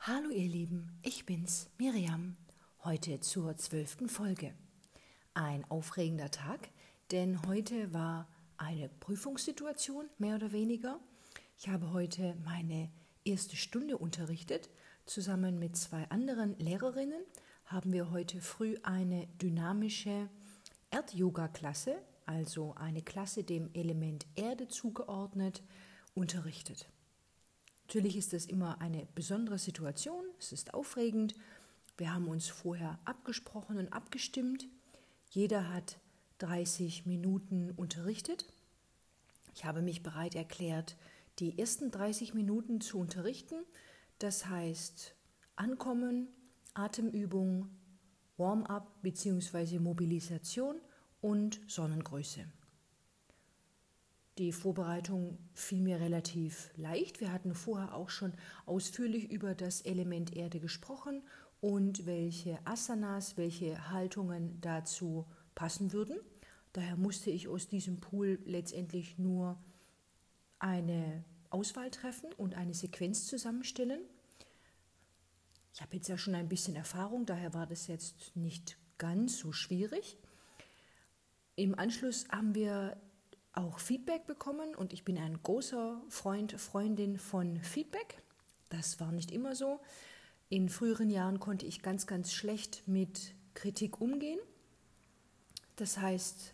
Hallo ihr Lieben, ich bin's, Miriam, heute zur 12. Folge. Ein aufregender Tag, denn heute war eine Prüfungssituation, mehr oder weniger. Ich habe heute meine erste Stunde unterrichtet. Zusammen mit 2 anderen Lehrerinnen haben wir heute früh eine dynamische Erd-Yoga-Klasse, also eine Klasse dem Element Erde zugeordnet, unterrichtet. Natürlich ist das immer eine besondere Situation, es ist aufregend. Wir haben uns vorher abgesprochen und abgestimmt. Jeder hat 30 Minuten unterrichtet. Ich habe mich bereit erklärt, die ersten 30 Minuten zu unterrichten. Das heißt Ankommen, Atemübung, Warm-up bzw. Mobilisation und Sonnengrüße. Die Vorbereitung fiel mir relativ leicht. Wir hatten vorher auch schon ausführlich über das Element Erde gesprochen und welche Asanas, welche Haltungen dazu passen würden. Daher musste ich aus diesem Pool letztendlich nur eine Auswahl treffen und eine Sequenz zusammenstellen. Ich habe jetzt ja schon ein bisschen Erfahrung, daher war das jetzt nicht ganz so schwierig. Im Anschluss haben wir auch Feedback bekommen und ich bin ein großer Freundin von Feedback. Das war nicht immer so. In früheren Jahren konnte ich ganz, ganz schlecht mit Kritik umgehen. Das heißt,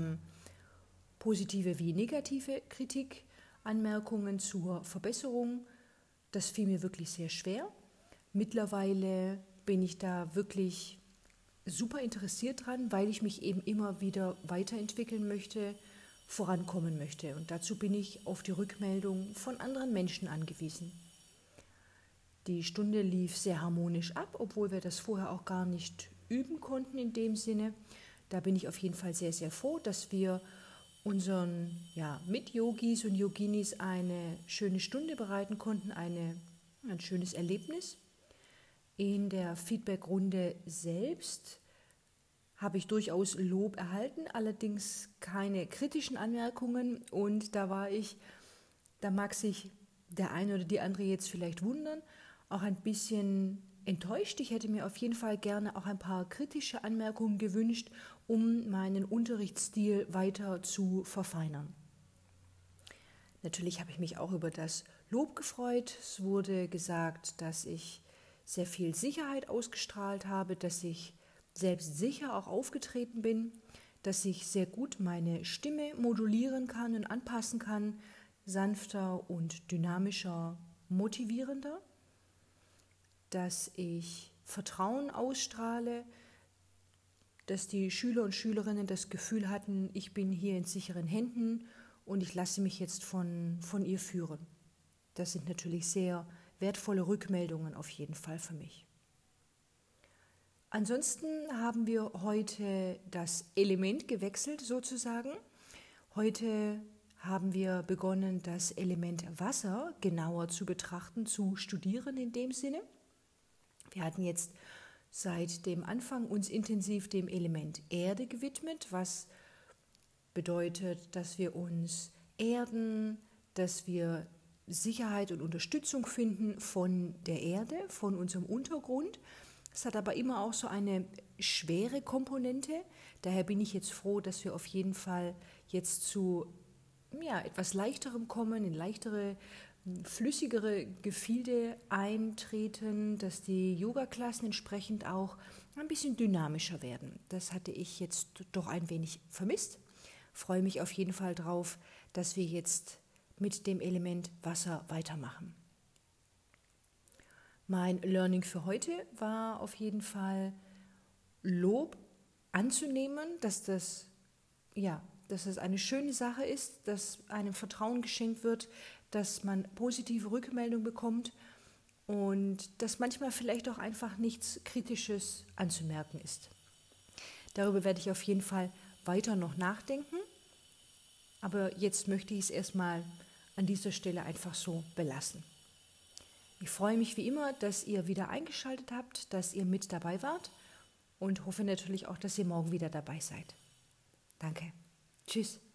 positive wie negative Kritik, Anmerkungen zur Verbesserung, das fiel mir wirklich sehr schwer. Mittlerweile bin ich da wirklich super interessiert dran, weil ich mich eben immer wieder weiterentwickeln möchte, vorankommen möchte. Und dazu bin ich auf die Rückmeldung von anderen Menschen angewiesen. Die Stunde lief sehr harmonisch ab, obwohl wir das vorher auch gar nicht üben konnten in dem Sinne. Da bin ich auf jeden Fall sehr, sehr froh, dass wir unseren Mit-Yogis und Yoginis eine schöne Stunde bereiten konnten, ein schönes Erlebnis. In der Feedback-Runde selbst habe ich durchaus Lob erhalten, allerdings keine kritischen Anmerkungen und da mag sich der eine oder die andere jetzt vielleicht wundern, auch ein bisschen enttäuscht. Ich hätte mir auf jeden Fall gerne auch ein paar kritische Anmerkungen gewünscht, um meinen Unterrichtsstil weiter zu verfeinern. Natürlich habe ich mich auch über das Lob gefreut. Es wurde gesagt, dass ich sehr viel Sicherheit ausgestrahlt habe, dass ich selbstsicher auch aufgetreten bin, dass ich sehr gut meine Stimme modulieren kann und anpassen kann, sanfter und dynamischer, motivierender, dass ich Vertrauen ausstrahle, dass die Schüler und Schülerinnen das Gefühl hatten, ich bin hier in sicheren Händen und ich lasse mich jetzt von ihr führen. Das sind natürlich sehr wertvolle Rückmeldungen auf jeden Fall für mich. Ansonsten haben wir heute das Element gewechselt sozusagen. Heute haben wir begonnen, das Element Wasser genauer zu betrachten, zu studieren in dem Sinne. Wir hatten jetzt seit dem Anfang uns intensiv dem Element Erde gewidmet, was bedeutet, dass wir uns erden, dass wir Sicherheit und Unterstützung finden von der Erde, von unserem Untergrund. Es hat aber immer auch so eine schwere Komponente. Daher bin ich jetzt froh, dass wir auf jeden Fall jetzt zu etwas Leichterem kommen, in leichtere, flüssigere Gefilde eintreten, dass die Yoga-Klassen entsprechend auch ein bisschen dynamischer werden. Das hatte ich jetzt doch ein wenig vermisst. Freue mich auf jeden Fall drauf, dass wir jetzt mit dem Element Wasser weitermachen. Mein Learning für heute war auf jeden Fall Lob anzunehmen, dass das eine schöne Sache ist, dass einem Vertrauen geschenkt wird, dass man positive Rückmeldung bekommt und dass manchmal vielleicht auch einfach nichts Kritisches anzumerken ist. Darüber werde ich auf jeden Fall weiter noch nachdenken, aber jetzt möchte ich es erstmal an dieser Stelle einfach so belassen. Ich freue mich wie immer, dass ihr wieder eingeschaltet habt, dass ihr mit dabei wart und hoffe natürlich auch, dass ihr morgen wieder dabei seid. Danke. Tschüss.